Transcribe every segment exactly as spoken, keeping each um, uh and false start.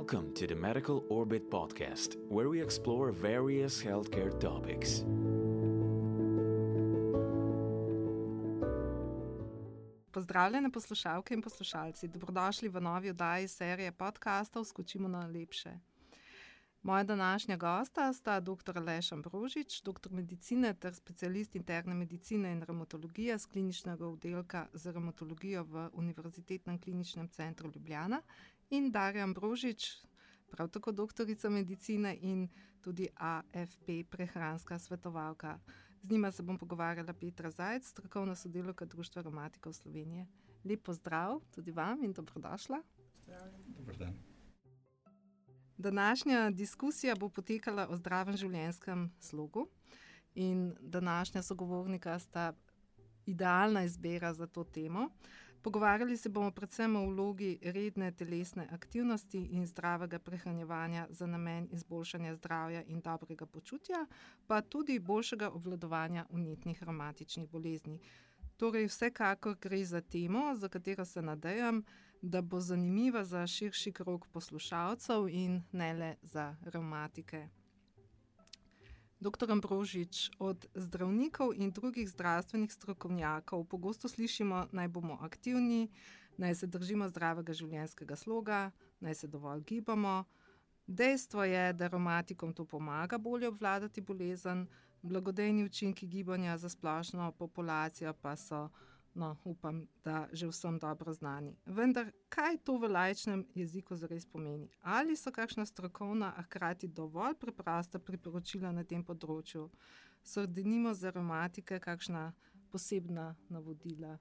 Welcome to the Medical Orbit podcast, where we explore various healthcare topics. Pozdravljene poslušalke in poslušalci, dobrodošli v novi oddaji serije podcastov Skočimo na lepše. Moja današnja gosta sta dr. Aleš Ambrožič, doktor medicine ter specialist interne medicine in revmatologije z kliničnega oddelka za revmatologijo v Univerzitetnem kliničnem centru Ljubljana, in Darja Ambrožič, prav tako doktorica medicine in tudi A F P prehranska svetovalka. Z njima se bom pogovarjala Petra Zajc, strokovna sodelavka Društva revmatikov Slovenije. Lep pozdrav tudi vam in dobrodošla. Dober dan. Današnja diskusija bo potekala o zdravem življenjskem slogu in današnja sogovornika sta idealna izbira za to temo. Pogovarjali se bomo predvsem o vlogi redne telesne aktivnosti in zdravega prehranjevanja za namen izboljšanja zdravja in dobrega počutja, pa tudi boljšega obvladovanja vnetnih revmatičnih bolezni. Torej vsekakor gre za temo, za katero se nadejam, da bo zanimiva za širši krog poslušalcev in ne le za revmatike. Doktor Ambrožič, od zdravnikov in drugih zdravstvenih strokovnjakov pogosto slišimo, naj bomo aktivni, naj se držimo zdravega življenjskega sloga, naj se dovolj gibamo. Dejstvo je, da revmatikom to pomaga bolje obvladati bolezen, blagodejni učinki gibanja za splošno populacijo pa so, no, upam, da že vsem dobro znani. Vendar, kaj to v laičnem jeziku zares pomeni? Ali so kakšna strokovna, a hkrati dovolj preprosta priporočila na tem področju? So denimo za revmatike kakšna posebna navodila?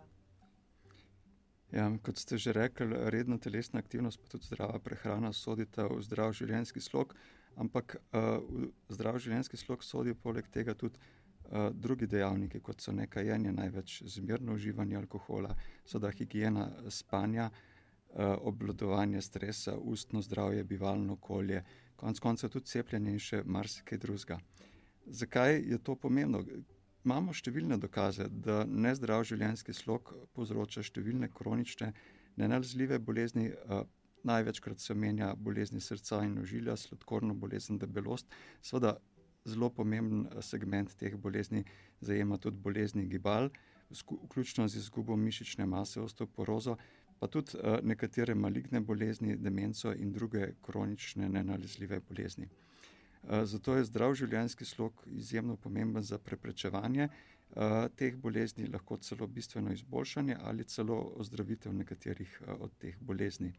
Ja, kot ste že rekli, redna telesna aktivnost pa tudi zdrava prehrana sodita v zdrav življenjski slog, ampak uh, v zdrav življenjski slog sodijo poleg tega tudi uh, drugi dejavniki, kot so nekajenje, največ zmerno uživanje alkohola, soda higiena spanja, uh, obvladovanje stresa, ustno zdravje, bivalno okolje, konec koncev tudi cepljenje in še marsikaj drugega. Zakaj je to pomembno? Imamo številne dokaze, da nezdrav življenjski slog povzroča številne kronične, nenalezljive bolezni. Največkrat se omenja bolezni srca in ožilja, sladkorno bolezen, debelost. Seveda zelo pomemben segment teh bolezni zajema tudi bolezni gibal, vključno z izgubo mišične mase, osteoporozo, pa tudi nekatere maligne bolezni, demenco in druge kronične, nenalezljive bolezni. Zato je zdrav življenjski slog izjemno pomemben za preprečevanje teh bolezni, lahko celo bistveno izboljšanje ali celo ozdravitev nekaterih od teh bolezni.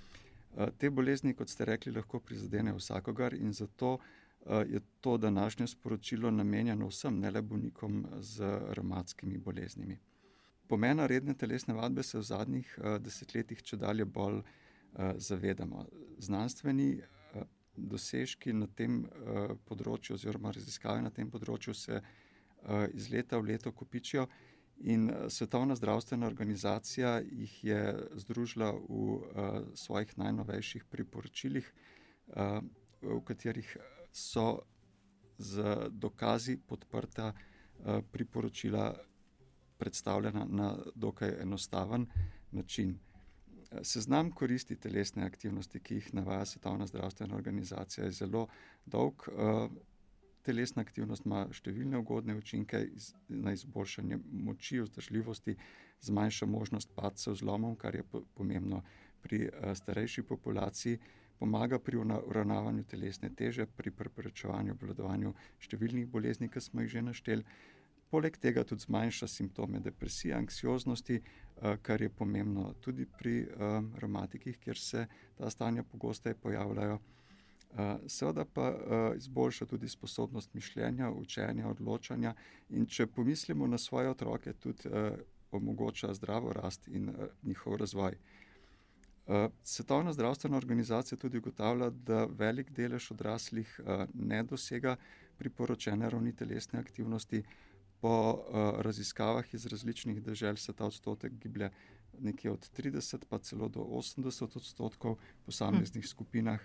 Te bolezni, kot ste rekli, lahko prizadenejo vsakogar in zato je to današnje sporočilo namenjeno vsem, ne le bolnikom z revmatskimi boleznimi. Pomena redne telesne vadbe se v zadnjih desetletjih čedalje bolj zavedamo. Znanstveni dosežki na tem uh, področju oziroma raziskave na tem področju se uh, iz leta v leto kopičijo in Svetovna zdravstvena organizacija jih je združila v uh, svojih najnovejših priporočilih, uh, v katerih so z dokazi podprta uh, priporočila predstavljena na dokaj enostaven način. Seznam koristi telesne aktivnosti, ki jih navaja Svetovna zdravstvena organizacija, je zelo dolg. Telesna aktivnost ima številne ugodne učinke na izboljšanje moči, vzdržljivosti, zmanjša možnost padcev, zlomov, kar je pomembno pri starejši populaciji, pomaga pri uravnavanju telesne teže, pri preprečevanju, obvladovanju številnih bolezni, ki smo jih že našteli. Poleg tega tudi zmanjša simptome depresije, anksioznosti, kar je pomembno tudi pri revmatikih, kjer se ta stanja pogosteje pojavljajo. Seveda pa izboljša tudi sposobnost mišljenja, učenja, odločanja in če pomislimo na svoje otroke, tudi omogoča zdravo rast in njihov razvoj. Svetovna zdravstvena organizacija tudi ugotavlja, da velik delež odraslih ne dosega priporočene ravni telesne aktivnosti. Po uh, raziskavah iz različnih dežel se ta odstotek giblje nekje od trideset pa celo do osemdeset odstotkov v posameznih hm. skupinah.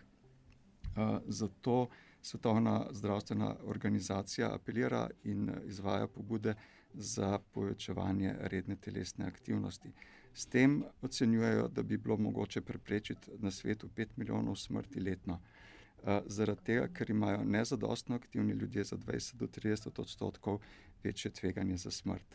Uh, zato Svetovna zdravstvena organizacija apelira in izvaja pobude za povečevanje redne telesne aktivnosti. S tem ocenjujejo, da bi bilo mogoče preprečiti na svetu pet milijonov smrti letno. Uh, zaradi tega, ker imajo nezadostno aktivni ljudje za dvajset do trideset odstotkov večje tveganje za smrt.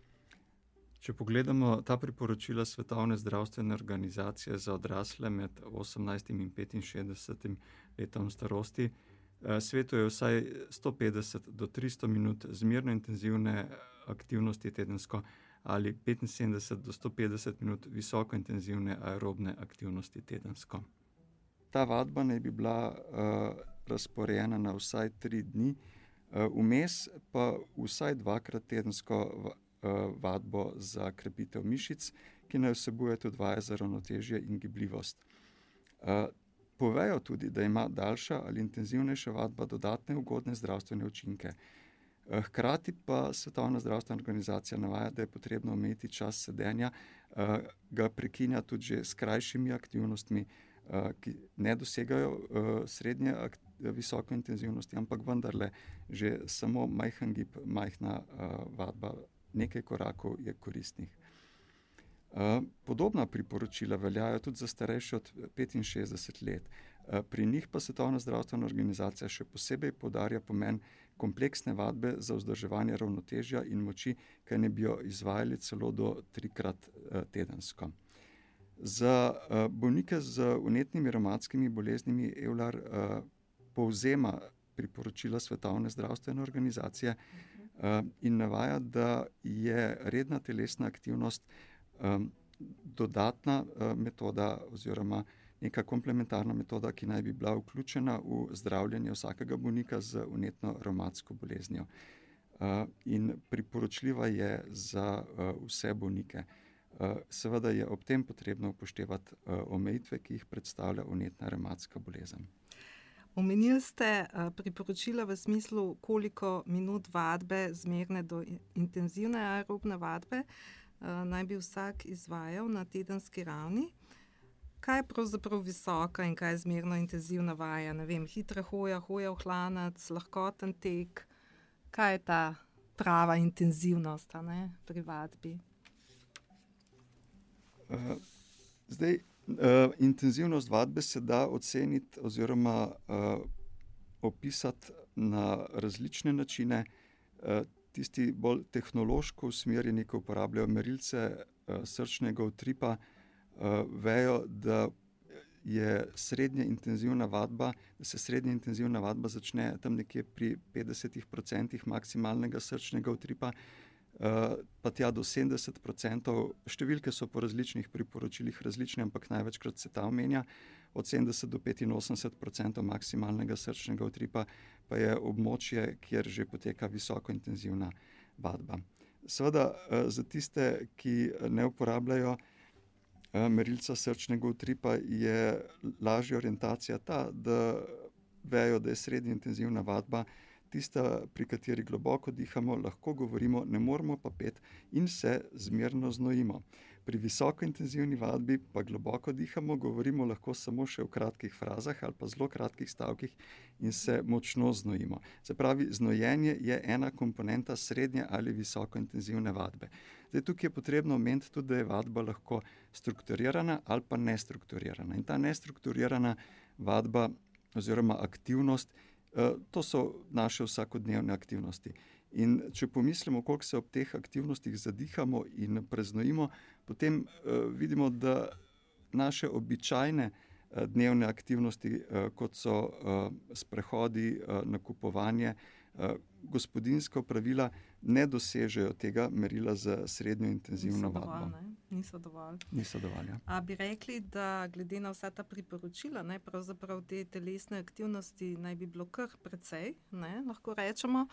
Če pogledamo ta priporočila Svetovne zdravstvene organizacije za odrasle med osemnajstim in petinšestdesetim letom starosti, svetuje vsaj sto petdeset do tristo minut zmerno intenzivne aktivnosti tedensko ali petinsedemdeset do sto petdeset minut visoko intenzivne aerobne aktivnosti tedensko. Ta vadba naj bi bila uh, razporejena na vsaj tri dni, uh, vmes pa vsaj dvakrat tedensko v, uh, vadbo za krepitev mišic, ki naj vsebuje tudi vaje za ravnotežje in gibljivost. Uh, povejo tudi, da ima daljša ali intenzivnejša vadba dodatne ugodne zdravstvene učinke. Uh, hkrati pa Svetovna zdravstvena organizacija navaja, da je potrebno omejiti čas sedenja, uh, ga prekinja tudi že s krajšimi aktivnostmi, ki ne dosegajo uh, srednje akt, visoko intenzivnosti, ampak vendarle že samo majhen gib, majhna uh, vadba, nekaj korakov je koristnih. Uh, podobna priporočila veljajo tudi za starejše od petinšestdeset let. Uh, pri njih pa Svetovna zdravstvena organizacija še posebej poudarja pomen kompleksne vadbe za vzdrževanje ravnotežja in moči, ki ne bi jo izvajali celo do trikrat uh, tedensko. Za uh, bolnike z vnetnimi revmatskimi boleznimi Eular uh, povzema priporočila Svetovne zdravstvene organizacije uh, in navaja, da je redna telesna aktivnost um, dodatna uh, metoda oziroma neka komplementarna metoda, ki naj bi bila vključena v zdravljenje vsakega bolnika z vnetno revmatsko boleznijo. Uh, in priporočljiva je za uh, vse bolnike. Seveda je ob tem potrebno upoštevati omejitve, ki jih predstavlja vnetna revmatska bolezen. Omenili ste priporočila v smislu, koliko minut vadbe zmerne do intenzivne aerobne vadbe naj bi vsak izvajal na tedenski ravni. Kaj je pravzaprav visoka in kaj je zmerno intenzivna vaja? Ne vem, hitra hoja, hoja v hlanec, lahkoten tek. Kaj je ta prava intenzivnost, a ne, pri vadbi? Uh, zdaj, uh, intenzivnost vadbe se da oceniti oziroma uh, opisati na različne načine. Uh, tisti bolj tehnološko usmerjeni, ki uporabljajo merilce uh, srčnega utripa, uh, vejo, da je srednja intenzivna vadba, da se srednja intenzivna vadba začne tam nekje pri petdesetih procentih maksimalnega srčnega utripa, Uh, pa tja do sedemdeset procentov. Številke so po različnih priporočilih različne, ampak največkrat se ta omenja. Od sedemdeset do petinosemdeset procentov maksimalnega srčnega utripa pa je območje, kjer že poteka visoko intenzivna vadba. Seveda uh, za tiste, ki ne uporabljajo uh, merilca srčnega utripa, je lažja orientacija ta, da vejo, da je srednja intenzivna vadba tista, pri kateri globoko dihamo, lahko govorimo, ne moremo pa peti in se zmerno znojimo. Pri visoko intenzivni vadbi pa globoko dihamo, govorimo lahko samo še v kratkih frazah ali pa zelo kratkih stavkih in se močno znojimo. Se pravi, znojenje je ena komponenta srednje ali visoko intenzivne vadbe. Zdaj, tukaj je potrebno omeniti tudi, da je vadba lahko strukturirana ali pa nestrukturirana. In ta nestrukturirana vadba oziroma aktivnost, to so naše vsakodnevne aktivnosti. In če pomislimo, koliko se ob teh aktivnostih zadihamo in preznojimo, potem uh, vidimo, da naše običajne uh, dnevne aktivnosti, uh, kot so uh, sprehodi, uh, nakupovanje, uh, gospodinjska opravila, ne dosežejo tega merila za srednjo intenzivno Niso vadbo. dovolj, ne? Niso dovolj. Niso dovolj, ja. A bi rekli, da glede na vsa ta priporočila, ne, pravzaprav te telesne aktivnosti naj bi bilo kar precej, ne, lahko rečemo.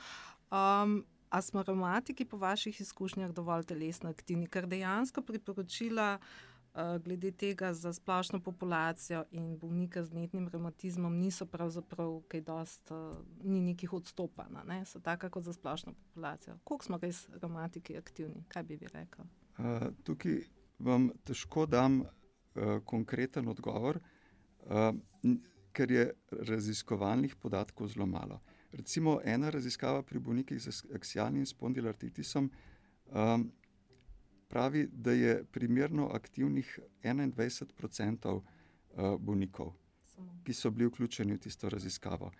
Um, a smo revmatiki po vaših izkušnjah dovolj telesno aktivni? Ker dejansko priporočila uh, glede tega za splošno populacijo in bolnika z vnetnim revmatizmom niso pravzaprav kaj dost, uh, ni nekih odstopana, ne, so taka kot za splošno populacijo. Koliko smo res revmatiki aktivni? Kaj bi vi rekel? Uh, tukaj vam težko dam uh, konkreten odgovor, uh, ker je raziskovalnih podatkov zelo malo. Recimo ena raziskava pri bolnikih z aksialnim spondilartritisom um, pravi, da je primerno aktivnih enaindvajset procentov bolnikov, ki so bili vključeni v tisto raziskavo.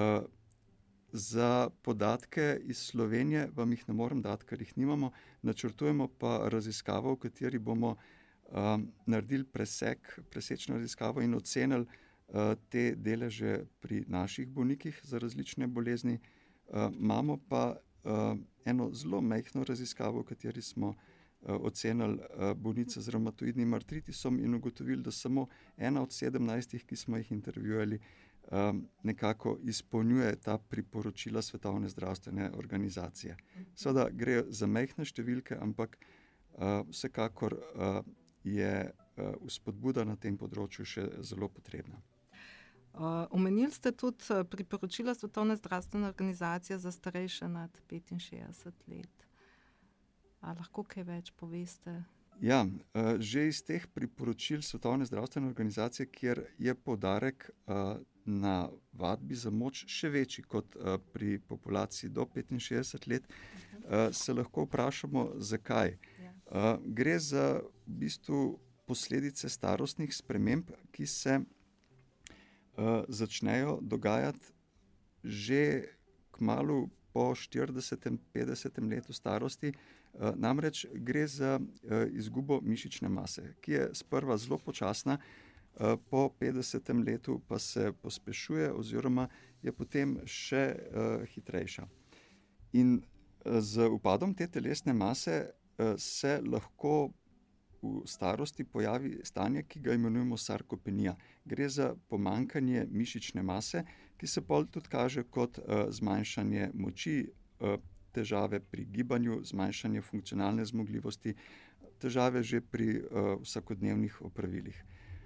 Za podatke iz Slovenije vam jih ne morem dati, ker jih nimamo, načrtujemo pa raziskavo, v kateri bomo um, naredili presek, presečno raziskavo in ocenili uh, te deleže pri naših bolnikih za različne bolezni. Uh, imamo pa uh, eno zelo majhno raziskavo, v kateri smo uh, ocenili uh, bolnice z revmatoidnim artritisom in ugotovili, da samo ena od sedemnajstih, ki smo jih intervjuvali, Um, nekako izpolnjuje ta priporočila Svetovne zdravstvene organizacije. Seveda gre za majhne številke, ampak uh, vsekakor uh, je uh, vzpodbuda na tem področju še zelo potrebna. Uh, omenili ste tudi priporočila Svetovne zdravstvene organizacije za starejše nad petinšestdeset let. A lahko kaj več poveste? Ja, uh, že iz teh priporočil Svetovne zdravstvene organizacije, kjer je poudarek uh, na vadbi za moč še večji kot uh, pri populaciji do petinšestdeset let, uh, se lahko vprašamo, zakaj. Uh, gre za v bistvu posledice starostnih sprememb, ki se uh, začnejo dogajati že kmalu po štiridesetem, petdesetem letu starosti. Uh, namreč gre za uh, izgubo mišične mase, ki je sprva zelo počasna, po petdesetem letu pa se pospešuje oziroma je potem še uh, hitrejša. In uh, z upadom te telesne mase uh, se lahko v starosti pojavi stanje, ki ga imenujemo sarkopenija. Gre za pomanjkanje mišične mase, ki se pol tudi kaže kot uh, zmanjšanje moči, uh, težave pri gibanju, zmanjšanje funkcionalne zmogljivosti, težave že pri uh, vsakodnevnih opravilih.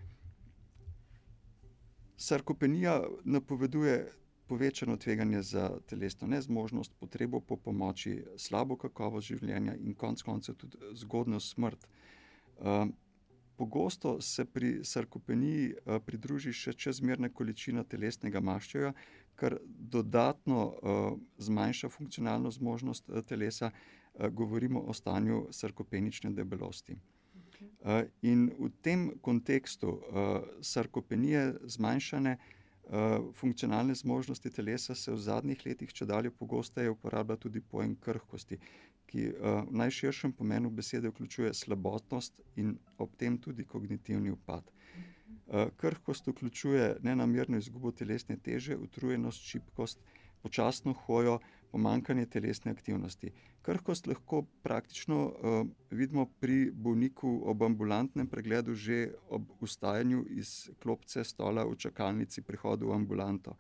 Sarkopenija napoveduje povečano tveganje za telesno nezmožnost, potrebo po pomoči, slabo kakovost življenja in konec koncev tudi zgodnjo smrt. Uh, pogosto se pri sarkopeniji uh, pridruži še čezmerna količina telesnega maščevja, kar dodatno uh, zmanjša funkcionalno zmožnost uh, telesa. Uh, govorimo o stanju sarkopenične debelosti. Uh, in v tem kontekstu uh, sarkopenije, zmanjšane uh, funkcionalne zmožnosti telesa, se v zadnjih letih čedalje pogosteje uporablja tudi pojem krhkosti, ki uh, v najširšem pomenu besede vključuje slabotnost in ob tem tudi kognitivni upad. Uh, krhkost vključuje nenamerno izgubo telesne teže, utrujenost, šibkost, počasno hojo, pomanjkanje telesne aktivnosti. Krhkost lahko praktično uh, vidimo pri bolniku ob ambulantnem pregledu že ob vstajanju iz klopce, stola v čakalnici, prihodu v ambulanto.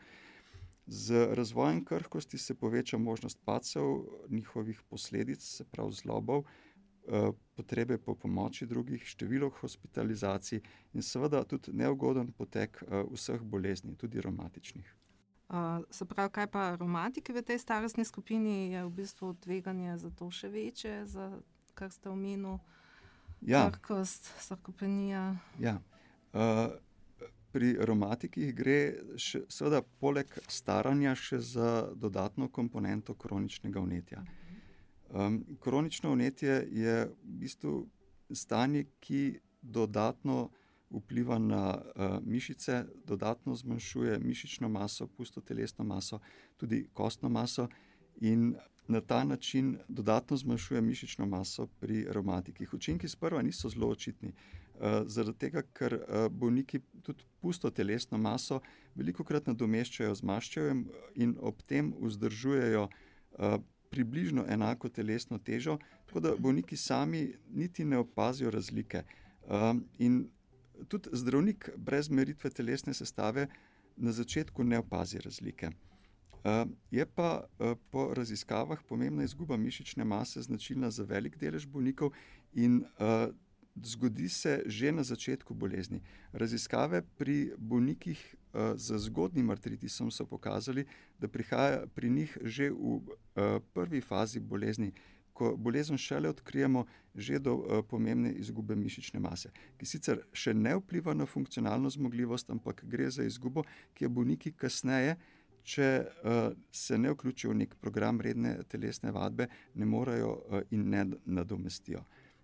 Z razvojem krhkosti se poveča možnost padcev, njihovih posledic, se pravi zlobov, uh, potrebe po pomoči drugih, število hospitalizacij in seveda tudi neugoden potek uh, vseh bolezni, tudi revmatičnih. Uh, se pravi, kaj pa revmatiki v tej starostni skupini, je v bistvu tveganje za to še večje, za kar ste omenili, ja. krhkost, sarkopenija? Ja. Uh, pri revmatikih gre še, seveda poleg staranja še za dodatno komponento kroničnega vnetja. Um, kronično vnetje je v bistvu stanje, ki dodatno vpliva na uh, mišice, dodatno zmanjšuje mišično maso, pustotelesno maso, tudi kostno maso in na ta način dodatno zmanjšuje mišično maso pri revmatikih. Učinki sprva niso zelo očitni, uh, zaradi tega, ker uh, bolniki tudi pustotelesno maso velikokrat nadomeščajo z maščevjem in ob tem vzdržujejo uh, približno enako telesno težo, tako da bolniki sami niti ne opazijo razlike. Uh, in Tudi zdravnik brez meritve telesne sestave na začetku ne opazi razlike. Uh, je pa uh, po raziskavah pomembna izguba mišične mase značilna za velik delež bolnikov in uh, zgodi se že na začetku bolezni. Raziskave pri bolnikih uh, z zgodnjim artritisom so pokazali, da prihaja pri njih že v uh, prvi fazi bolezni, ko bolezen šele odkrijemo, že do uh, pomembne izgube mišične mase, ki sicer še ne vpliva na funkcionalno zmogljivost, ampak gre za izgubo, ki je bolniki kasneje, če uh, se ne vključijo v nek program redne telesne vadbe, ne morejo uh, in ne nadomestijo.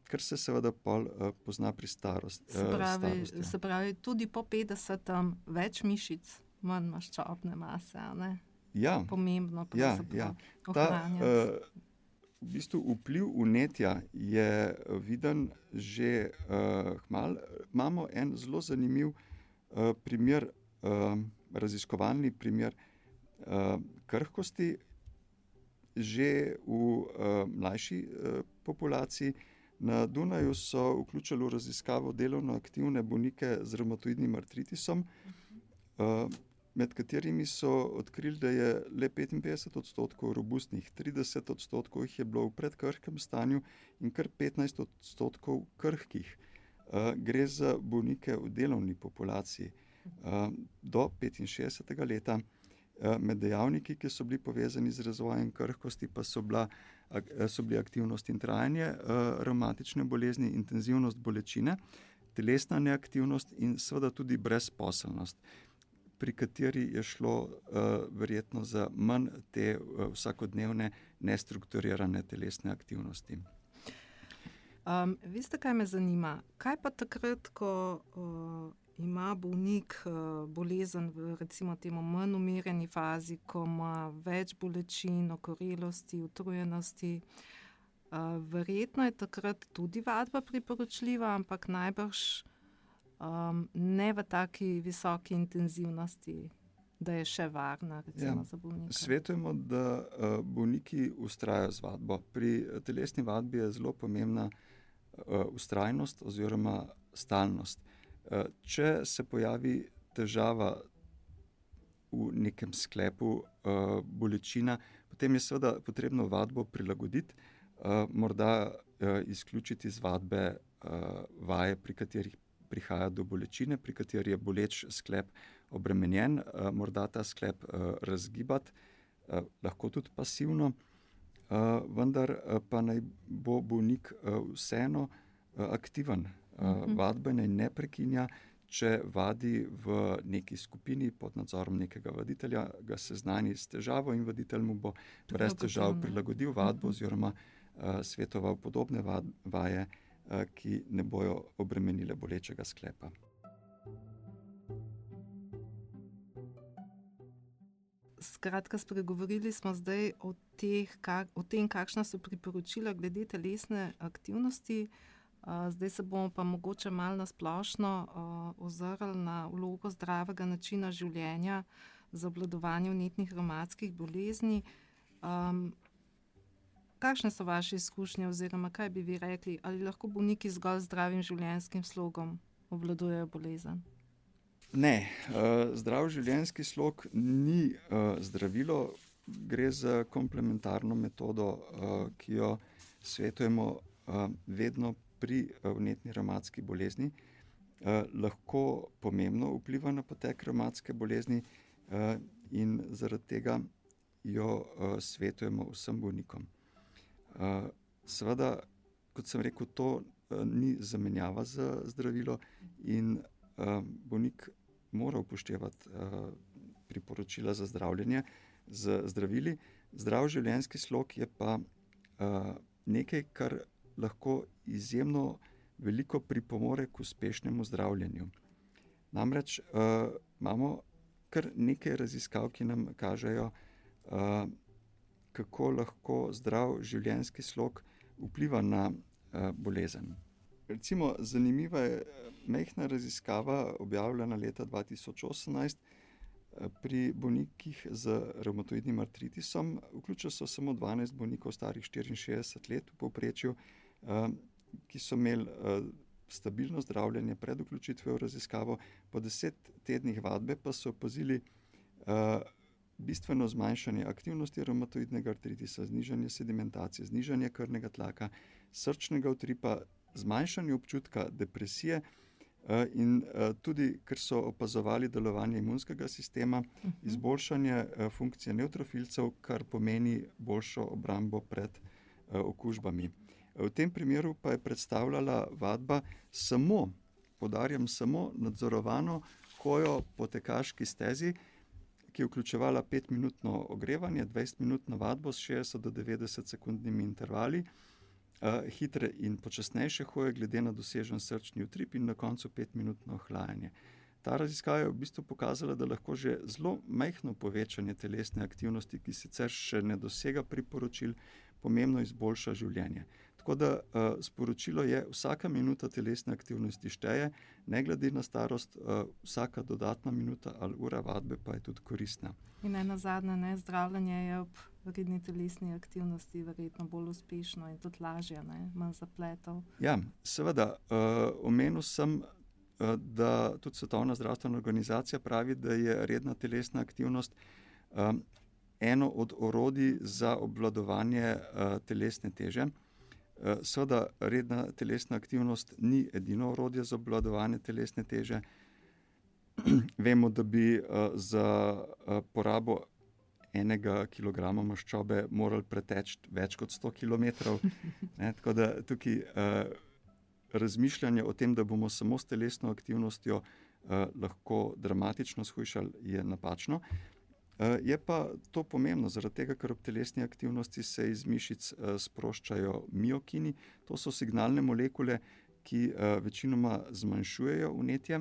kar se seveda pol uh, pozna pri starost, Se pravi, uh, starosti. se pravi, tudi po petdesetem več mišic, manj maščobne mase, a ne? Ja, Pomembno ja, pravzaprav ja. Ta ohranjati. uh, v bistvu vpliv vnetja je viden že uh, hmal. Imamo en zelo zanimiv uh, primer, uh, raziskovalni primer uh, krhkosti že v uh, mlajši uh, populaciji. Na Dunaju so vključili v raziskavo delovno aktivne bolnike z revmatoidnim artritisom, uh, med katerimi so odkrili, da je le petinpetdeset odstotkov robustnih, trideset odstotkov jih je bilo v predkrhkem stanju in kar petnajst odstotkov krhkih. Uh, gre za bolnike v delovni populaciji uh, do petinšestdesetega leta. Med dejavniki, ki so bili povezani z razvojem krhkosti, pa so, bila, so bili aktivnost in trajanje revmatične bolezni, intenzivnost bolečine, telesna neaktivnost in seveda tudi brezposelnost, pri kateri je šlo uh, verjetno za manj te uh, vsakodnevne nestrukturirane telesne aktivnosti. Um, veste, kaj me zanima? Kaj pa takrat, ko uh, ima bolnik uh, bolezen v recimo temu manj umirjeni fazi, ko ima več bolečin, okorelosti, utrujenosti, uh, verjetno je takrat tudi vadba priporočljiva, ampak najbrž um, ne v taki visoki intenzivnosti, da je še varna recimo Ja, za bolnika. Svetujemo, da uh, bolniki vztrajajo z vadbo. Pri telesni vadbi je zelo pomembna uh, vztrajnost oziroma stalnost. Uh, če se pojavi težava v nekem sklepu, uh, bolečina, potem je seveda potrebno vadbo prilagoditi, uh, morda uh, izključiti iz vadbe uh, vaje, pri katerih prihaja do bolečine, pri kateri je boleč sklep obremenjen, uh, morda ta sklep uh, razgibati, uh, lahko tudi pasivno, uh, vendar uh, pa naj bo bolnik uh, vseeno uh, aktiven. Uh, vadbe naj ne prekinja, če vadi v neki skupini pod nadzorom nekega vaditelja, ga seznani s težavo in vaditelj mu bo brez težav prilagodil vadbo oziroma uh, svetoval podobne vad, vaje, uh, ki ne bojo obremenile bolečega sklepa. Skratka, spregovorili smo zdaj o, teh, kak, o tem, kakšna so priporočila glede telesne aktivnosti. Uh, zdaj se bomo pa mogoče malo nasplošno uh, ozrli na vlogo zdravega načina življenja za obvladovanje vnetnih revmatskih bolezni. Um, kakšne so vaše izkušnje oziroma kaj bi vi rekli, ali lahko bolniki zgolj zdravim življenjskim slogom obvladujejo bolezen? Ne, uh, zdrav življenjski slog ni uh, zdravilo, gre za komplementarno metodo, uh, ki jo svetujemo uh, vedno pri vnetni revmatski bolezni. Eh, lahko pomembno vpliva na potek revmatske bolezni eh, in zaradi tega jo eh, svetujemo vsem bolnikom. Eh, seveda, kot sem rekel, to eh, ni zamenjava za zdravilo in eh, bolnik mora upoštevati eh, priporočila za zdravljenje z zdravili. Zdrav življenjski slog je pa eh, nekaj, kar lahko izjemno veliko pripomore k uspešnemu zdravljenju. Namreč uh, imamo kar nekaj raziskav, ki nam kažejo, uh, kako lahko zdrav življenjski slog vpliva na uh, bolezen. Recimo, zanimiva je majhna raziskava, objavljena leta dva tisoč osemnajst uh, pri bolnikih z revmatoidnim artritisom. Vključili so samo dvanajst bolnikov starih štiriinšestdeset let v povprečju, Uh, ki so imeli uh, stabilno zdravljenje pred vključitvijo v raziskavo. Po deset tednih vadbe pa so opazili uh, bistveno zmanjšanje aktivnosti revmatoidnega artritisa, znižanje sedimentacije, znižanje krvnega tlaka, srčnega utripa, zmanjšanje občutka depresije uh, in uh, tudi, ker so opazovali delovanje imunskega sistema, uh-huh. izboljšanje uh, funkcije nevtrofilcev, kar pomeni boljšo obrambo pred uh, okužbami. V tem primeru pa je predstavljala vadba samo, poudarjam, samo nadzorovano hojo po tekaški stezi, ki je vključevala petminutno ogrevanje, dvajsetminutno vadbo s šestdeset do devetdeset sekundnimi intervali uh, hitre in počasnejše hoje glede na dosežen srčni utrip in na koncu petminutno ohlajanje. Ta raziskava je v bistvu pokazala, da lahko že zelo majhno povečanje telesne aktivnosti, ki sicer še ne dosega priporočil, pomembno izboljša življenje. Tako da uh, sporočilo je, vsaka minuta telesne aktivnosti šteje, ne glede na starost, uh, vsaka dodatna minuta ali ura vadbe pa je tudi koristna. In ena zadnja, ne, zdravljenje je ob redni telesni aktivnosti verjetno bolj uspešno in tudi lažje, ne, manj zapletov. Ja, seveda, uh, omenil sem, uh, da tudi Svetovna zdravstvena organizacija pravi, da je redna telesna aktivnost um, eno od orodij za obvladovanje uh, telesne teže. Uh, seveda, redna telesna aktivnost ni edino orodje za obvladovanje telesne teže. Vemo, da bi uh, za uh, porabo enega kilograma maščobe morali preteči več kot sto kilometrov. Ne, tako da tukaj uh, razmišljanje o tem, da bomo samo s telesno aktivnostjo uh, lahko dramatično shujšali, je napačno. Uh, je pa to pomembno, zaradi tega, ker ob telesni aktivnosti se iz mišic uh, sproščajo miokini. To so signalne molekule, ki uh, večinoma zmanjšujejo vnetje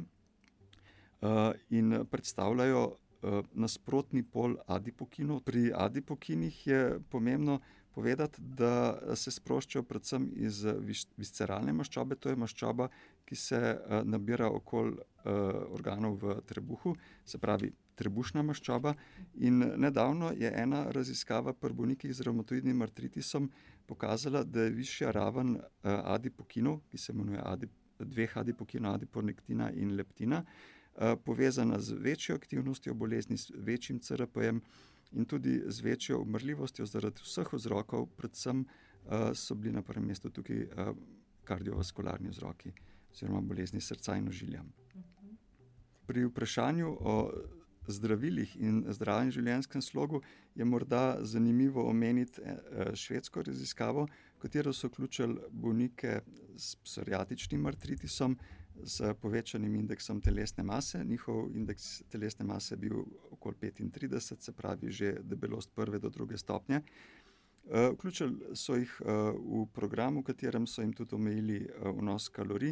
uh, in predstavljajo uh, nasprotni pol adipokinov. Pri adipokinih je pomembno povedati, da se sproščajo predvsem iz visceralne maščobe, to je maščoba, ki se uh, nabira okoli uh, organov v trebuhu, se pravi trebušna maščoba. In nedavno je ena raziskava pri bolnikih z revmatoidnim artritisom pokazala, da je višja raven uh, adipokinov, ki se imenuje adip, dveh adipokinov, adiponektina in leptina, uh, povezana z večjo aktivnostjo bolezni, s večjim C R P-jem in tudi z večjo umrljivostjo zaradi vseh vzrokov, predvsem uh, so bili na prvem mestu tukaj uh, kardiovaskularni vzroki oziroma bolezni srca in ožilja. Uh-huh. Pri vprašanju o zdravilih in zdravem življenjskem slogu je morda zanimivo omeniti uh, švedsko raziskavo, v katero so vključili bolnike s psoriatičnim artritisom, z povečanim indeksom telesne mase. Njihov indeks telesne mase je bil okoli petintrideset, se pravi že debelost prve do druge stopnje. Uh, vključili so jih uh, v program, v katerem so jim tudi omejili uh, vnos kalorij.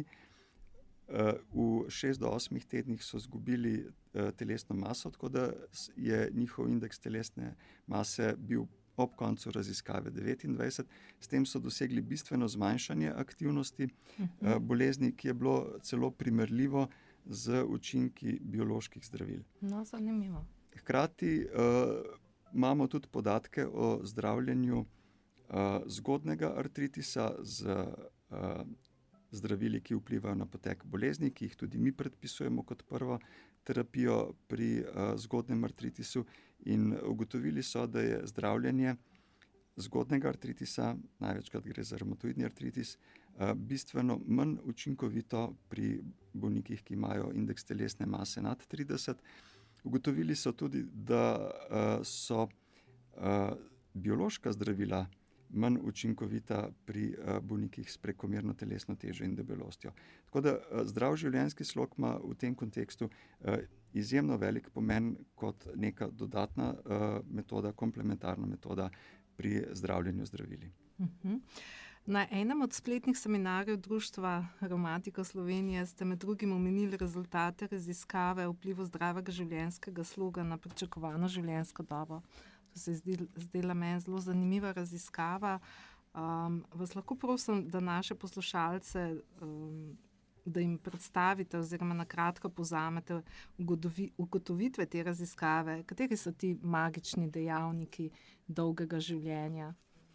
Uh, v šest do osmih tednih so izgubili uh, telesno maso, tako da je njihov indeks telesne mase bil ob koncu raziskave devetindvajset. S tem so dosegli bistveno zmanjšanje aktivnosti uh-huh. uh, bolezni, ki je bilo celo primerljivo z učinki bioloških zdravil. No, zanimivo. Hkrati uh, imamo tudi podatke o zdravljenju uh, zgodnega artritisa z uh, zdravili, ki vplivajo na potek bolezni, ki jih tudi mi predpisujemo kot prvo terapijo pri uh, zgodnem artritisu, in ugotovili so, da je zdravljenje zgodnega artritisa, največkrat gre za revmatoidni artritis, uh, bistveno manj učinkovito pri bolnikih, ki imajo indeks telesne mase nad trideset. Ugotovili so tudi, da uh, so uh, biološka zdravila manj učinkovita pri uh, bolnikih s prekomerno telesno težo in debelostjo. Tako da uh, zdrav življenjski slog ima v tem kontekstu uh, izjemno velik pomen kot neka dodatna uh, metoda, komplementarna metoda pri zdravljenju zdravili. Uh-huh. Na enem od spletnih seminarjev Društva revmatikov Slovenije ste med drugim omenili rezultate raziskave o vplivu zdravega življenjskega sloga na pričakovano življenjsko dobo. To se je zdela meni zelo zanimiva raziskava. Um, vas lahko prosim, da naše poslušalce, um, da jim predstavite oziroma na kratko povzamete ugotovitve te raziskave, kateri so ti magični dejavniki dolgega življenja?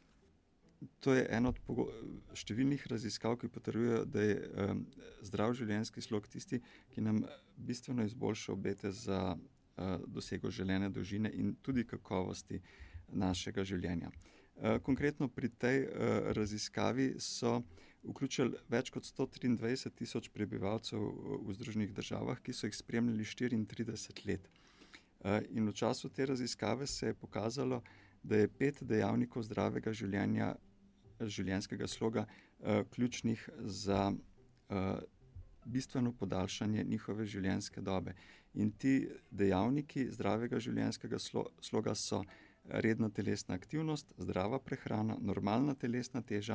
To je ena od številnih raziskav, ki potrjujejo, da je um, zdrav življenjski slog tisti, ki nam bistveno izboljša obete za uh, dosego želene dolžine in tudi kakovosti našega življenja. Uh, konkretno pri tej uh, raziskavi so vključili več kot sto triindvajset tisoč prebivalcev v Združenih državah, ki so jih spremljali štiriintrideset let. Uh, in v času te raziskave se je pokazalo, da je pet dejavnikov zdravega življenja življenjskega sloga uh, ključnih za uh, bistveno podaljšanje njihove življenjske dobe. In ti dejavniki zdravega življenjskega slo, sloga so redna telesna aktivnost, zdrava prehrana, normalna telesna teža,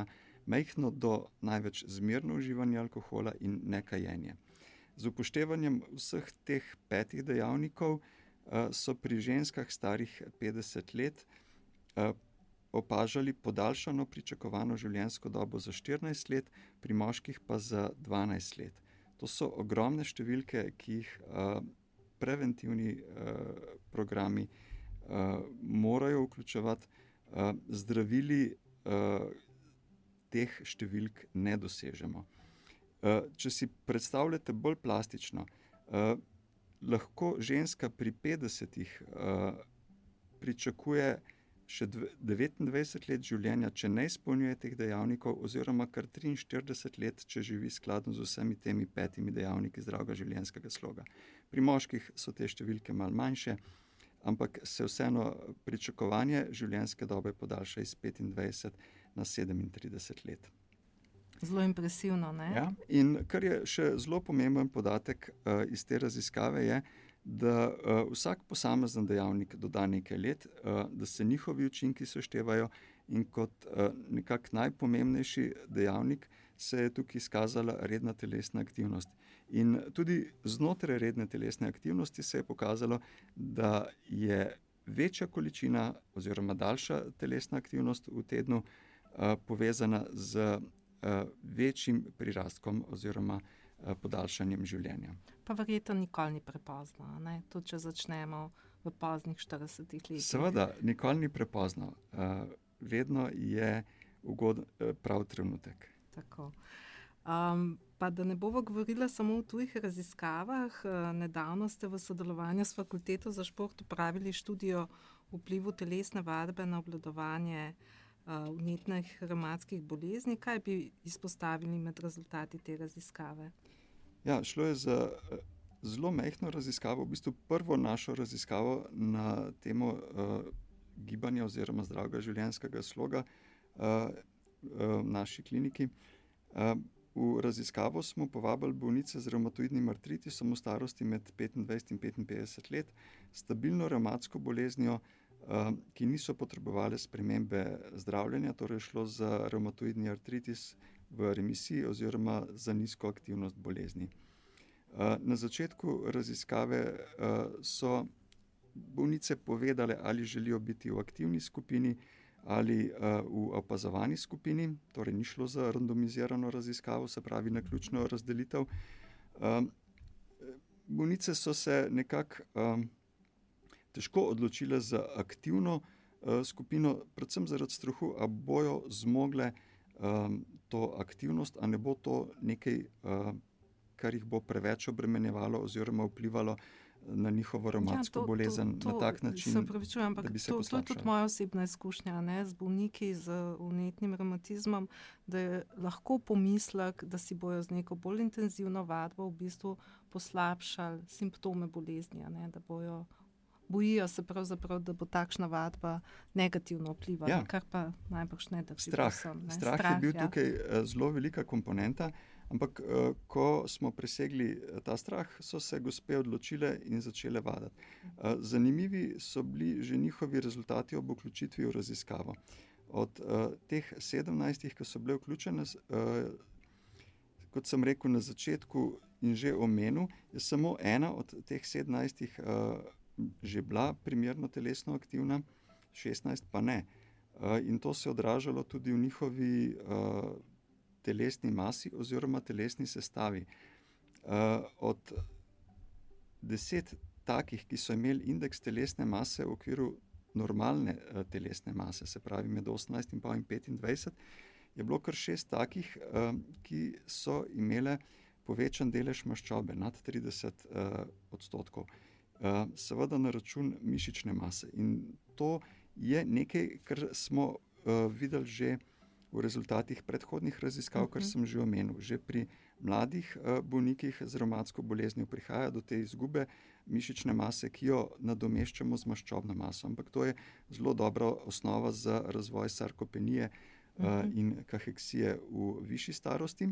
majhno do največ zmerno uživanje alkohola in nekajenje. Z upoštevanjem vseh teh petih dejavnikov uh, so pri ženskah starih petdeset let uh, opažali podaljšano pričakovano življenjsko dobo za štirinajst let, pri moških pa za dvanajst let. To so ogromne številke, ki jih uh, preventivni uh, programi uh, morajo vključevati. Uh, zdravili uh, teh številk ne dosežemo. Uh, če si predstavljate bolj plastično, uh, lahko ženska pri petdesetih uh, pričakuje še devetindvajset let življenja, če ne izpolnjuje teh dejavnikov, oziroma kar triinštirideset let, če živi skladno z vsemi temi petimi dejavniki zdravega življenjskega sloga. Pri moških so te številke malo manjše, ampak se vseeno pričakovanje življenjske dobe podaljša iz petindvajset na sedemintrideset let. Zelo impresivno, ne? Ja, in kar je še zelo pomemben podatek uh, iz te raziskave je, da uh, vsak posamezen dejavnik doda nekaj let, uh, da se njihovi učinki seštevajo in kot uh, nekak najpomembnejši dejavnik se je tukaj izkazala redna telesna aktivnost. In tudi znotraj redne telesne aktivnosti se je pokazalo, da je večja količina oziroma daljša telesna aktivnost v tednu uh, povezana z uh, večjim prirastkom oziroma uh, podaljšanjem življenja. Pa verjetno nikoli ni prepozno, ne? Tudi če začnemo v poznih štiridesetih letih. Seveda, nikoli ni prepozno. Uh, vedno je ugoden uh, prav trenutek. Tako. Um, pa da ne bova govorila samo o tujih raziskavah, nedavno ste v sodelovanju s Fakulteto za šport opravili študijo vplivu telesne vadbe na obvladovanje uh, vnetnih revmatskih bolezni. Kaj bi izpostavili med rezultati te raziskave? Ja, šlo je za uh, zelo majhno raziskavo, v bistvu prvo našo raziskavo na temo uh, gibanja oziroma zdravega življenjskega sloga uh, v naši kliniki. Uh, v raziskavo smo povabili bolnice z revmatoidnim artritisom v starosti med petindvajset in petinpetdeset let, stabilno revmatsko boleznijo, uh, ki niso potrebovali spremembe zdravljenja, torej šlo za revmatoidni artritis v remisiji oziroma za nizko aktivnost bolezni. Uh, na začetku raziskave uh, so bolnice povedale, ali želijo biti v aktivni skupini ali uh, v opazovani skupini, torej ni šlo za randomizirano raziskavo, se pravi naključno razdelitev. Um, bolnice so se nekako um, težko odločile za aktivno uh, skupino, predvsem zaradi strahu, a bojo zmogle um, to aktivnost, a ne bo to nekaj, uh, kar jih bo preveč obremenjevalo oziroma vplivalo na njihovo revmatsko ja, bolezen to, to, na tak način, se pravičujem, ampak da bi se to, poslabšalo. To je tudi moja osebna izkušnja, ne, z bolniki z vnetnim revmatizmom, da je lahko pomislek, da si bojo z neko bolj intenzivno vadbo v bistvu poslabšali simptome bolezni, ne, da bojo, bojijo se pravzaprav, da bo takšna vadba negativno vplivala, ja. Kar pa najbrž ne drži. Strah. Sem, ne. Strah, Strah je bil ja. tukaj zelo velika komponenta. Ampak, ko smo presegli ta strah, so se gospe odločile in začele vaditi. Zanimivi so bili že njihovi rezultati ob vključitvi v raziskavo. Od teh sedemnajstih, ki so bile vključene, kot sem rekel na začetku in že omenil, je samo ena od teh sedemnajstih že bila primerno telesno aktivna, šestnajst pa ne. In to se je odražalo tudi v njihovi telesni masi oziroma telesni sestavi. Uh, od deset takih, ki so imeli indeks telesne mase v okviru normalne uh, telesne mase, se pravi med osemnajst in petindvajset, je bilo kar šest takih, uh, ki so imele povečan delež maščobe nad trideset uh, odstotkov. Uh, seveda na račun mišične mase. In to je nekaj, kar smo uh, videli že v rezultatih predhodnih raziskav, kar sem že omenil. Že pri mladih uh, bolnikih z revmatsko boleznijo prihaja do te izgube mišične mase, ki jo nadomeščamo z maščobno maso. Ampak to je zelo dobra osnova za razvoj sarkopenije uh, uh-huh. in kaheksije v višji starosti.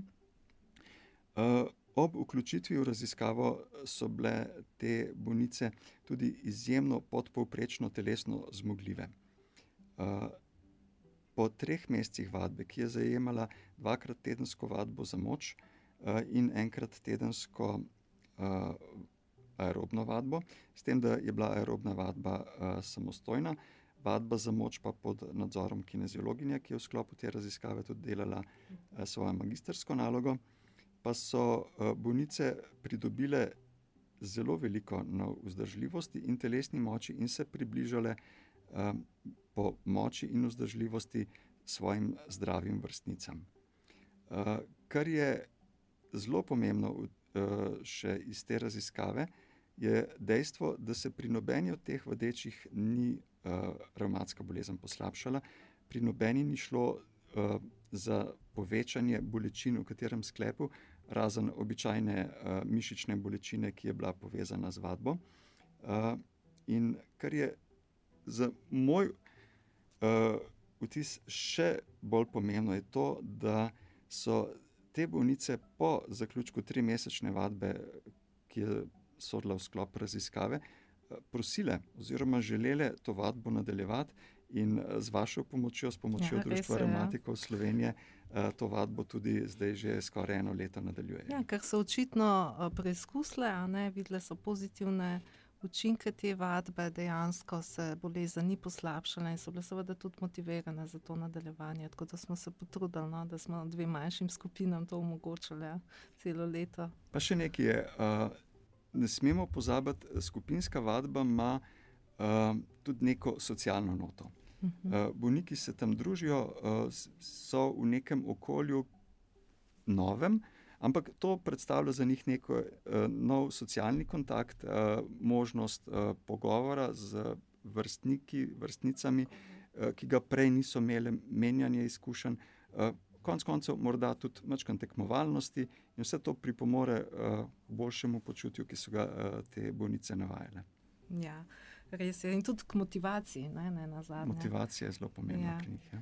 Uh, ob vključitvi v raziskavo so bile te bolnice tudi izjemno podpovprečno telesno zmogljive. Uh, po treh mesecih vadbe, ki je zajemala dvakrat tedensko vadbo za moč uh, in enkrat tedensko uh, aerobno vadbo, s tem, da je bila aerobna vadba uh, samostojna, vadba za moč pa pod nadzorom kineziologinje, ki je v sklopu te raziskave tudi delala uh, svojo magistersko nalogo, pa so uh, bolnice pridobile zelo veliko na vzdržljivosti in telesni moči in se približale uh, po moči in vzdržljivosti svojim zdravim vrstnicam. Uh, kar je zelo pomembno uh, še iz te raziskave, je dejstvo, da se pri nobeni od teh vadečih ni uh, revmatska bolezen poslabšala, pri nobeni ni šlo uh, za povečanje bolečin v katerem sklepu, razen običajne uh, mišične bolečine, ki je bila povezana z vadbo. Uh, in kar je za moj uh, vtis še bolj pomembno, je to, da so te bolnice po zaključku trimesečne vadbe, ki je sodila v sklop raziskave, prosile oziroma želele to vadbo nadaljevati in z vašo pomočjo, s pomočjo ja, Društva revmatikov Slovenije, to vadbo tudi zdaj že skoraj eno leto nadaljuje. Ja, ker so očitno preizkusile, a ne, videle so pozitivne učinke te vadbe, dejansko se bolezen ni poslabšala in so bile seveda tudi motivirane za to nadaljevanje, tako da smo se potrudili, no, da smo dve manjšim skupinam to omogočili ja, celo leto. Pa še nekaj je, uh, ne smemo pozabiti, skupinska vadba ima uh, tudi neko socialno noto. Uh, bolniki se tam družijo, uh, so v nekem okolju novem, ampak to predstavlja za njih neko uh, nov socialni kontakt, uh, možnost uh, pogovora z vrstniki, vrstnicami, uh, ki ga prej niso imeli, menjanje izkušenj, uh, konec koncev morda tudi majčkeno tekmovalnosti in vse to pripomore uh, boljšemu počutju, ki so ga uh, te bolnice navajale. Ja, res je. In tudi k motivaciji, ne, ne nazadnje. Motivacija je zelo pomembna ja. pri njih. Ja.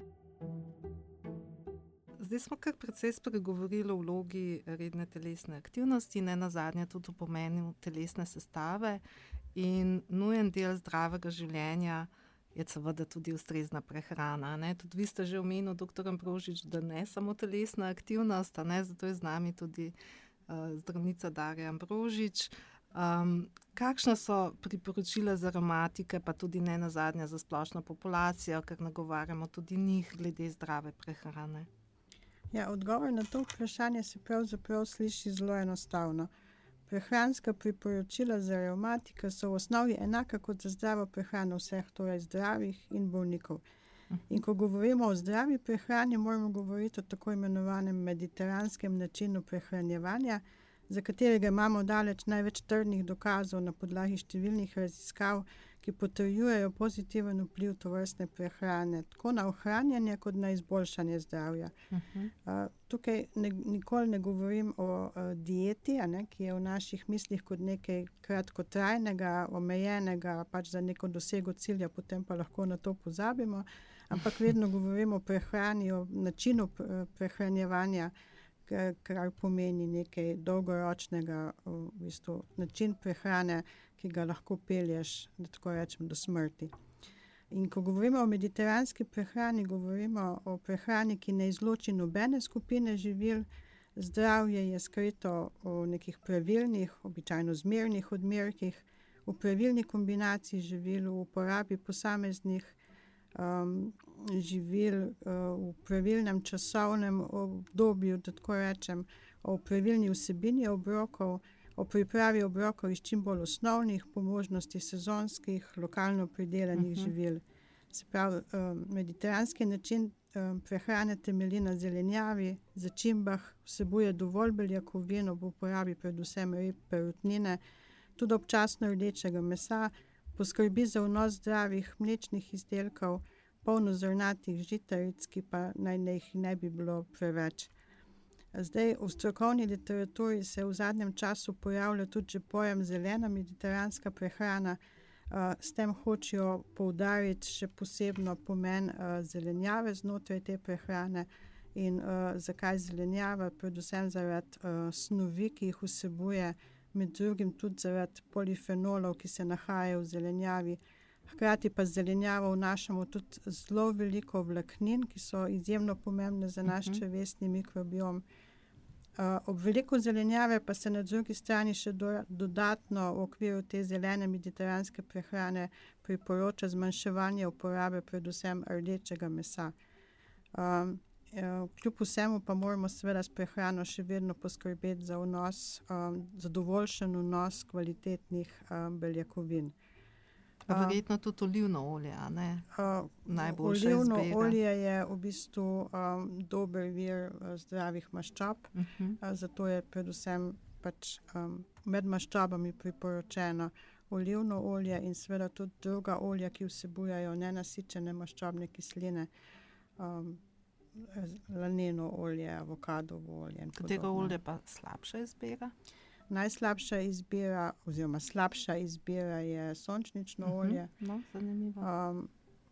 Zdaj smo kar precej spregovorili o vlogi redne telesne aktivnosti, ne nazadnje tudi o pomenu telesne sestave in nujen del zdravega življenja je seveda tudi ustrezna prehrana. Ne? Tudi vi ste že omenili, doktor Ambrožič, da ne samo telesna aktivnost, a ne, zato je z nami tudi uh, zdravnica Darja Ambrožič. Um, kakšna so priporočila za revmatike, pa tudi ne nazadnje za splošno populacijo, ker nagovarjamo tudi njih glede zdrave prehrane? Ja, odgovor na to vprašanje se pravzaprav sliši zelo enostavno. Prehranska priporočila za revmatike so v osnovi enaka kot za zdravo prehrano vseh, torej zdravih in bolnikov. In ko govorimo o zdravi prehrani, moramo govoriti o tako imenovanem mediteranskem načinu prehranjevanja, za katerega imamo daleč največ trdnih dokazov na podlagi številnih raziskav, ki potrjujejo pozitiven vpliv tovrstne prehrane, tako na ohranjanje kot na izboljšanje zdravja. Uh-huh. Uh, tukaj ne, nikoli ne govorim o uh, dieti, a ne, ki je v naših mislih kot nekaj kratkotrajnega, omejenega, pač za neko dosego cilja, potem pa lahko na to pozabimo, ampak vedno govorimo o prehrani, o načinu prehranjevanja, kar pomeni nekaj dolgoročnega, v bistvu način prehrane, ki ga lahko pelješ, da tako rečem, do smrti. In ko govorimo o mediteranski prehrani, govorimo o prehrani, ki ne izloči nobene skupine živil. Zdravje je skrito v nekih pravilnih, običajno zmernih odmerkih, v pravilni kombinaciji živil, v uporabi posameznih um, živil, uh, v pravilnem časovnem obdobju, da tako rečem, o pravilni vsebini obrokov, o pripravi obrokov iz čim bolj osnovnih, po možnosti sezonskih, lokalno pridelanih uh-huh. živil. Se pravi, um, mediteranski način um, prehrane temelji na zelenjavi, začimbah, vsebuje dovolj beljakovin, ob uporabi predvsem rib, perutnine, tudi občasno rdečega mesa, poskrbi za vnos zdravih mlečnih izdelkov, polnozrnatih žitaric, ki pa naj ne, ne bi bilo preveč. Zdaj, v strokovni literaturi se v zadnjem času pojavlja tudi že pojem zelena mediteranska prehrana. Uh, s tem hočejo poudariti še posebno pomen uh, zelenjave znotraj te prehrane in uh, zakaj zelenjava, predvsem zaradi uh, snovi, ki jih vsebuje, med drugim tudi zaradi polifenolov, ki se nahajajo v zelenjavi, hkrati pa zelenjavo vnašamo tudi zelo veliko vlaknin, ki so izjemno pomembne za naš Mhm. črevesni mikrobiom. Uh, ob veliko zelenjave pa se na drugi strani še do, dodatno v okviru te zelene mediteranske prehrane priporoča zmanjševanje uporabe predvsem rdečega mesa. Um, eh, kljub vsemu pa moramo seveda s prehrano še vedno poskrbeti za vnos, um, zadovoljšen vnos kvalitetnih um, beljakovin. Pa verjetno tudi olivno olje, a ne? Uh, Najboljša olivno izbira. olje je v bistvu um, dober vir uh, zdravih maščob, Uh-huh. uh, zato je predvsem pač, um, med maščobami priporočeno olivno olje in seveda tudi druga olja, ki vsebujajo nenasičene maščobne kisline, um, laneno olje, avokadovo olje. in Katero podobno. olje pa slabša izbira? Najslabša izbira oziroma slabša izbira je sončnično Mhm. olje. No, zanimivo. Um,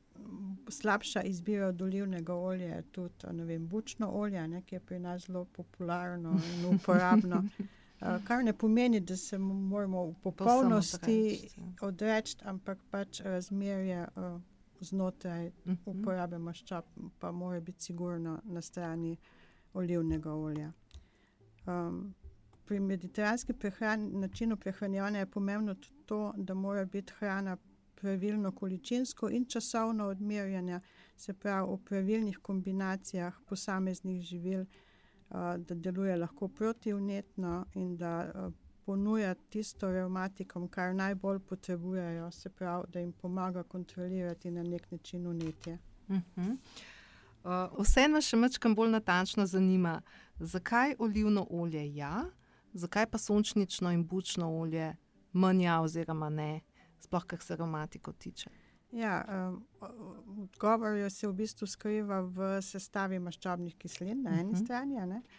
slabša izbira od olivnega olja je tudi ne vem, bučno olje, ne, ki je pri nas zelo popularno in uporabno. Uh, kar ne pomeni, da se mu moramo v popolnosti odreči, ja. odreči, ampak pač razmerje uh, znotraj Mhm. uporabe maščob pa mora biti sigurno na strani olivnega olja. Um, pri mediteranski prehrani, načinu prehranjevanja je pomembno tudi to, da mora biti hrana pravilno količinsko in časovno odmerjena, se pravi v pravilnih kombinacijah posameznih živil, uh, da deluje lahko protivnetno in da uh, ponuja tisto revmatikom, kar najbolj potrebujejo, se pravi, da jim pomaga kontrolirati na nek način vnetje. Uh-huh. Uh, vse nas še majčkeno bolj natančno zanima, zakaj olivno olje ja, zakaj pa sončnično in bučno olje manj ja oziroma ne, sploh kar se aromatiko tiče. Ja, um, odgovor se v bistvu skriva v sestavi maščobnih kislin na eni Mhm. strani, a ne.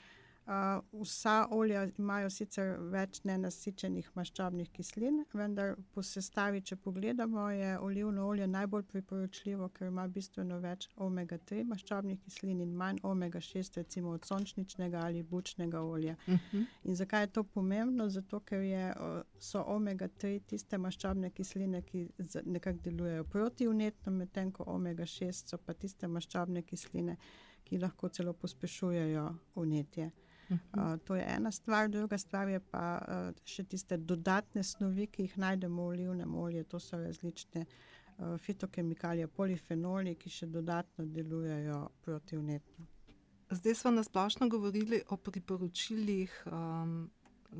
Uh, vsa olja imajo sicer več nenasičenih maščobnih kislin, vendar po sestavi, če pogledamo, je olivno olje najbolj priporočljivo, ker ima bistveno več omega tri maščobnih kislin in manj omega šest, recimo od sončničnega ali bučnega olja. Uh-huh. In zakaj je to pomembno? Zato, ker je, o, so omega tri tiste maščobne kisline, ki z- nekako delujejo protivnetno, medtem ko omega šest so pa tiste maščobne kisline, ki lahko celo pospešujejo vnetje. Uh, to je ena stvar, druga stvar je pa uh, še tiste dodatne snovi, ki jih najdemo v olivnem olju. To so različne uh, fitokemikalije, polifenoli, ki še dodatno delujejo protivnetno. Zdaj smo na splošno govorili o priporočilih um,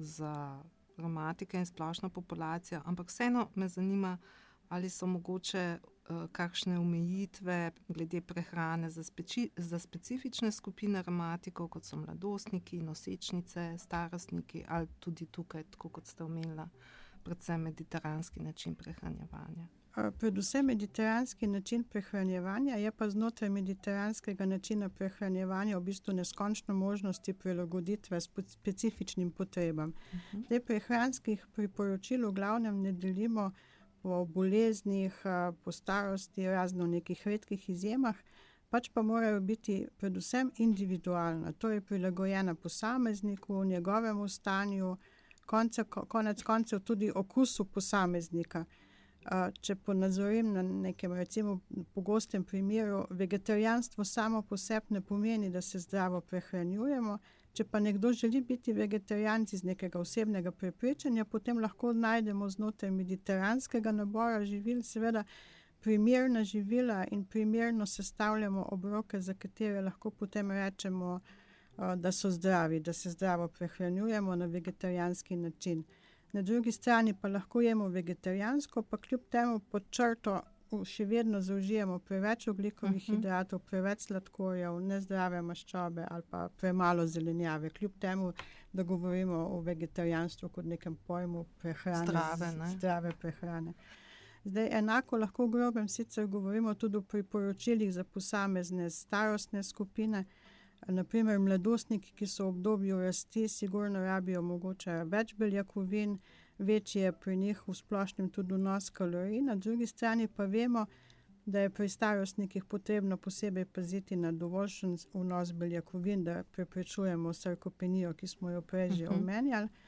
za revmatike in splošno populacijo, ampak vseeno me zanima, ali so mogoče uh, kakšne omejitve glede prehrane za, speči, za specifične skupine revmatikov, kot so mladostniki, nosečnice, starostniki, ali tudi tukaj, tako kot ste omenila, predvsem mediteranski način prehranjevanja. Uh, predvsem mediteranski način prehranjevanja, je pa znotraj mediteranskega načina prehranjevanja v bistvu neskončno možnosti prilagoditve spe- specifičnim potrebam. Uh-huh. Zdaj, prehranskih priporočil v glavnem ne delimo po boleznih, uh, po starosti, razno nekih redkih izjemah, pač pa morajo biti predvsem individualna, torej prilagojena posamezniku, njegovemu stanju, konce, konec koncev tudi okusu posameznika. Uh, če ponazorim na nekem recimo pogostem primeru, vegetarijanstvo samo po sebi ne pomeni, da se zdravo prehranjujemo. Če pa nekdo želi biti vegetarijanc iz nekega osebnega prepričanja, potem lahko najdemo znotraj mediteranskega nabora živil seveda primerna živila in primerno sestavljamo obroke, za katere lahko potem rečemo, uh, da so zdravi, da se zdravo prehranjujemo na vegetarijanski način. Na drugi strani pa lahko jemo vegetarijansko, pa kljub temu pod črto še vedno zaužijemo preveč ogljikovih Mhm. hidratov, preveč sladkorjev, nezdrave maščobe ali pa premalo zelenjave. Kljub temu, da govorimo o vegetarijanstvu kot nekem pojmu prehrane, Zdrave, ne? zdrave prehrane. Zdaj, enako lahko v grobem sicer govorimo tudi o priporočilih za posamezne starostne skupine. Naprimer, mladostniki, ki so v obdobju rasti, sigurno rabijo mogoče več beljakovin, večji je pri njih v splošnem tudi vnos kalorij. Na drugi strani pa vemo, da je pri starostnikih potrebno posebej paziti na dovoljšen vnos beljakovin, da preprečujemo sarkopenijo, ki smo jo prej že Mhm. omenjali.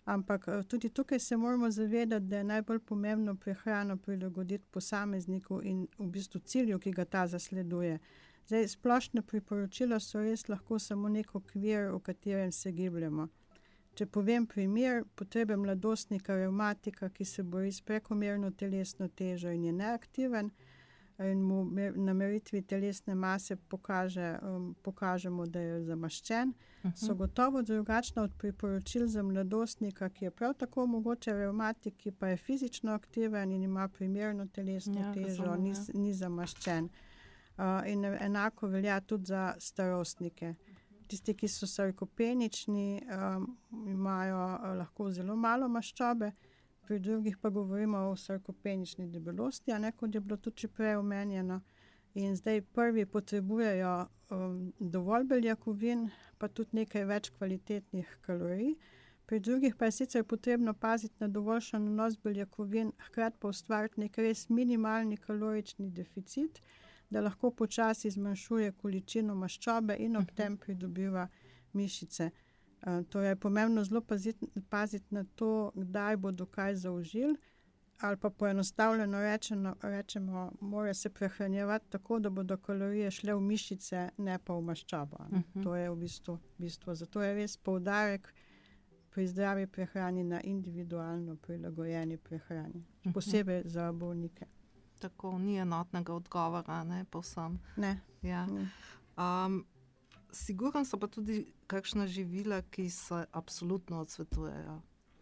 Ampak tudi tukaj se moramo zavedati, da je najbolj pomembno prehrano prilagoditi posamezniku in v bistvu cilju, ki ga ta zasleduje. Zdaj, splošne priporočila so res lahko samo nek okvir, v katerem se gibljemo. Če povem primer, potrebe mladostnika, revmatika, ki se bori s prekomerno telesno težo in je neaktiven, in mu na meritvi telesne mase pokaže, um, pokažemo, da je zamaščen, uh-huh. so gotovo drugačna od priporočil za mladostnika, ki je prav tako mogoče revmatik, ki pa je fizično aktiven in ima primerno telesno ja, težo, samo, ni, ja. ni zamaščen. Uh, in enako velja tudi za starostnike. Tisti, ki so sarkopenični, um, imajo uh, lahko zelo malo maščobe, pri drugih pa govorimo o sarkopenični debelosti, a ne, kot je bilo tudi prej omenjeno. In zdaj prvi potrebujejo um, dovolj beljakovin, pa tudi nekaj več kvalitetnih kalorij. Pri drugih pa je sicer potrebno paziti na dovoljšen vnos beljakovin, hkrati pa ustvariti nek res minimalni kalorični deficit, da lahko počasi zmanjšuje količino maščobe in ob tem pridobiva mišice. Uh, torej je pomembno zelo paziti, paziti na to, kdaj bodo kaj zaužili, ali pa poenostavljeno rečeno, rečemo, mora se prehranjevati tako, da bodo kalorije šle v mišice, ne pa v maščobo. Uh-huh. To je v bistvu bistvo. Zato je res poudarek pri zdravi prehrani na individualno prilagojeni prehrani, uh-huh. posebej za bolnike. Tako, ni enotnega odgovora, ne, povsem. Ne. Ja. ne. Um, Sigurno so pa tudi kakšna živila, ki se absolutno odsvetujejo.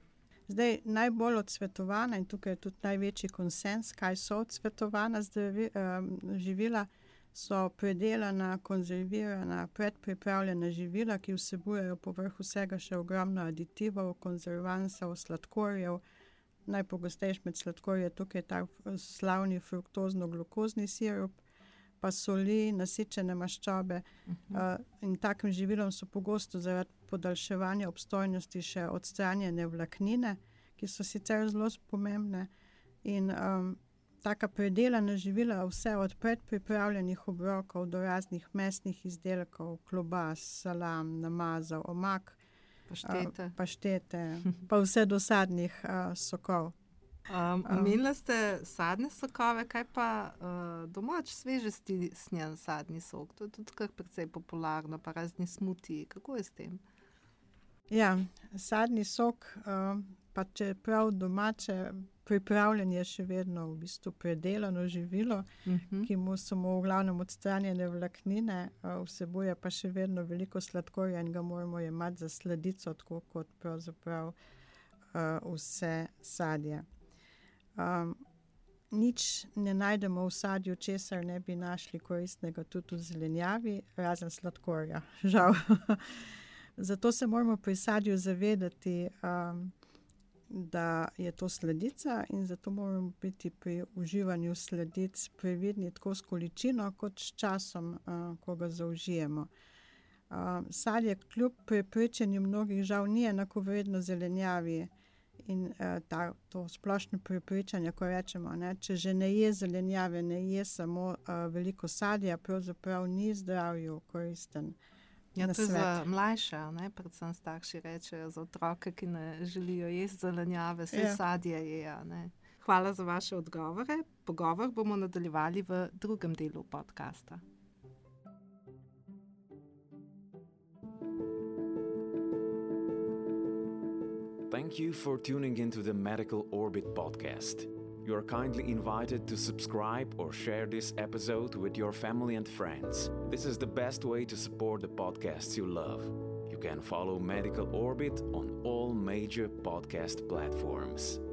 Zdaj, najbolj odsvetovana in tukaj je tudi največji konsens, kaj so odsvetovana zdravi, um, živila, so predelana, konzervirana, predpripravljena živila, ki vsebujejo povrh vsega še ogromno aditivov, konzervansov, sladkorjev. Najpogostejši med sladkorji je tukaj ta slavni fruktozno-glukozni sirup, pa soli, nasičene maščobe. Uh-huh. Uh, in takim živilom so pogosto zaradi podaljševanja obstojnosti še odstranjene vlaknine, ki so sicer zelo pomembne. In um, taka predelana živila, vse od predpripravljenih obrokov do raznih mesnih izdelkov, klobas, salam, namazov, omak, paštete, uh, paštete pa vse do sadnih uh, sokov. Um, Omenili ste sadne sokove, kaj pa uh, domač sveže stisnjen sadni sok? To je tudi kar precej popularno, pa razni smutiji. Kako je s tem? Ja, sadni sok, uh, pa če prav domače pripravljen, je še vedno v bistvu predelano živilo, uh-huh. ki mu so mu v glavnem odstranjene vlaknine, uh, vsebuje pa še vedno veliko sladkorja in ga moramo jemati za sladico, tako kot pravzaprav uh, vse sadje. Um, nič ne najdemo v sadju, česar ne bi našli koristnega tudi v zelenjavi, razen sladkorja, žal. Zato se moramo pri sadju zavedati, um, da je to sladica in zato moramo biti pri uživanju sladic previdni tako s količino kot s časom, uh, ko ga zaužijemo. Uh, sadje kljub prepričanju mnogih žal ni enakovredno zelenjavi. In uh, ta, to splošno prepričanje, ko rečemo, ne, če že ne je zelenjave, ne je samo uh, veliko sadja, pravzaprav ni zdravju koristen. Ja, to je za mlajše, ne, predvsem starši rečejo, za otroke, ki ne želijo jesti zelenjave, vse ja. sadje je. Ne. Hvala za vaše odgovore. Pogovor bomo nadaljevali v drugem delu podcasta. Thank you for tuning into the Medical Orbit podcast. You are kindly invited to subscribe or share this episode with your family and friends. This is the best way to support the podcasts you love. You can follow Medical Orbit on all major podcast platforms.